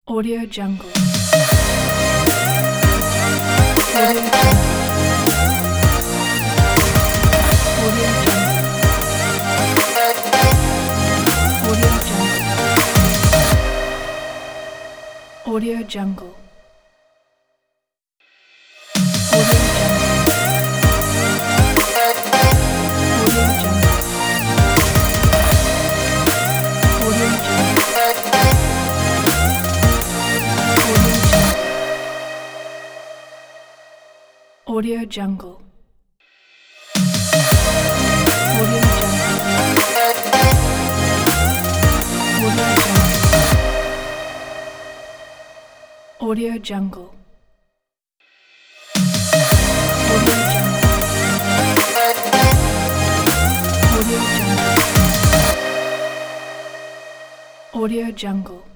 Audio Jungle. Audio Jungle. Audio Jungle. Audio Jungle. Audio Jungle. Audio Jungle. Audio Jungle. Audio Jungle. Audio Jungle. Audio Jungle. Audio Jungle.